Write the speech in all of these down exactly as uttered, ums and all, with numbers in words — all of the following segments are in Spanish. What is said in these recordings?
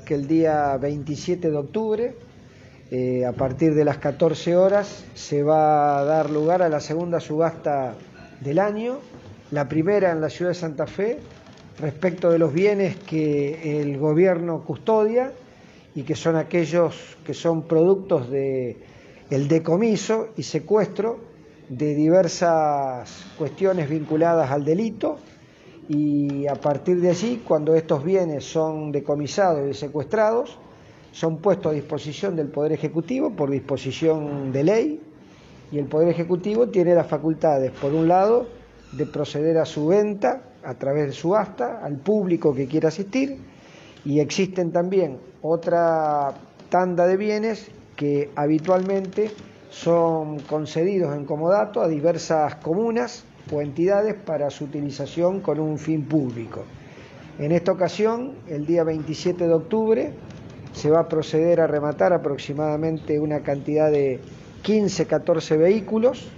que el día veintisiete de octubre, eh, a partir de las catorce horas, se va a dar lugar a la segunda subasta del año, la primera en la ciudad de Santa Fe, respecto de los bienes que el gobierno custodia y que son aquellos que son productos de el decomiso y secuestro de diversas cuestiones vinculadas al delito, y a partir de allí, cuando estos bienes son decomisados y secuestrados, son puestos a disposición del Poder Ejecutivo por disposición de ley, y el Poder Ejecutivo tiene las facultades, por un lado, de proceder a su venta a través de subasta al público que quiera asistir, y existen también otra tanda de bienes que habitualmente son concedidos en comodato a diversas comunas o entidades para su utilización con un fin público. En esta ocasión, el día veintisiete de octubre, se va a proceder a rematar aproximadamente una cantidad de quince, catorce vehículos,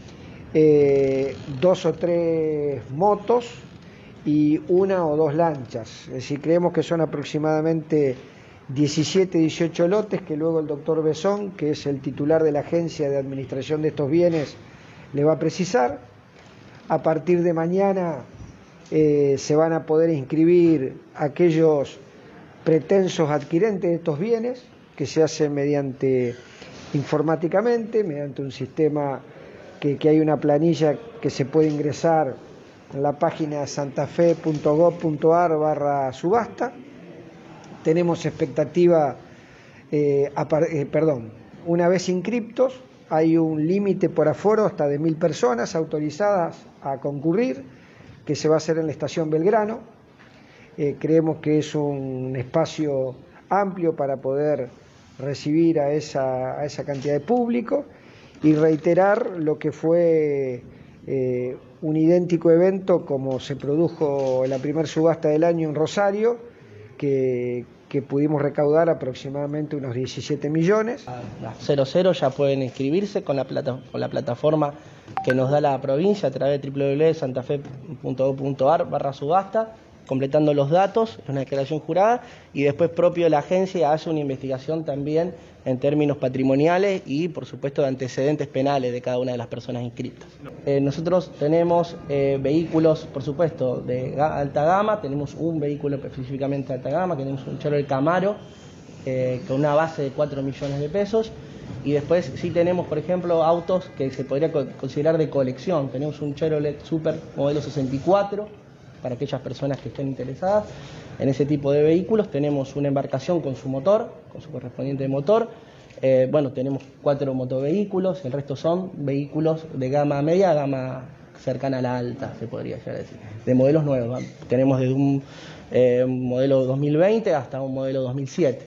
eh, dos o tres motos y una o dos lanchas. Es decir, creemos que son aproximadamente diecisiete, dieciocho lotes que luego el doctor Besón, que es el titular de la Agencia de Administración de estos bienes, le va a precisar. A partir de mañana eh, se van a poder inscribir aquellos pretensos adquirentes de estos bienes, que se hacen mediante informáticamente, mediante un sistema que, que hay una planilla que se puede ingresar en la página santafe punto gob punto ar barra subasta. Tenemos expectativa, eh, a, eh, perdón, una vez inscriptos, hay un límite por aforo hasta de mil personas autorizadas a concurrir, que se va a hacer en la estación Belgrano. Eh, creemos que es un espacio amplio para poder recibir a esa, a esa cantidad de público, y reiterar lo que fue eh, un idéntico evento como se produjo en la primera subasta del año en Rosario, que, que pudimos recaudar aproximadamente unos diecisiete millones. Las cero cero ya pueden inscribirse con la, plata, con la plataforma que nos da la provincia a través de doble u doble u doble u punto santafe punto gob punto ar barra subasta, completando los datos, es una declaración jurada, y después propio de la agencia hace una investigación también en términos patrimoniales y por supuesto de antecedentes penales de cada una de las personas inscritas. Eh, nosotros tenemos eh, vehículos, por supuesto, de alta gama, tenemos un vehículo específicamente de alta gama, tenemos un Chevrolet Camaro eh, con una base de cuatro millones de pesos, y después sí tenemos, por ejemplo, autos que se podría considerar de colección. Tenemos un Chevrolet Super modelo sesenta y cuatro, para aquellas personas que estén interesadas en ese tipo de vehículos. Tenemos una embarcación con su motor, con su correspondiente motor. Eh, bueno, tenemos cuatro motovehículos, el resto son vehículos de gama media, gama cercana a la alta, se podría llegar a decir, de modelos nuevos. Tenemos desde un, eh, un modelo dos mil veinte hasta un modelo dos mil siete.